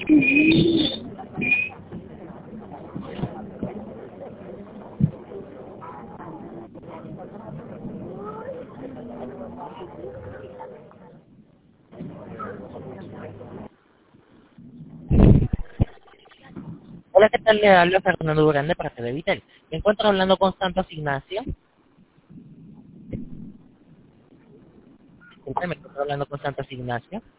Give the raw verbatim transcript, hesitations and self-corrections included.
Hola, ¿qué tal? Le habla Fernando Durán de parte de Vitel. Me encuentro hablando con Santos Ignacio. Disculpe, me encuentro hablando con Santos Ignacio.